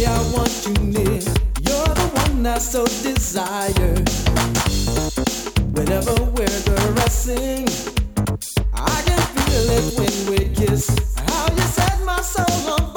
way I want you near. You're the one I so desire. Whenever we're caressing, I can feel it when we kiss. How you set my soul on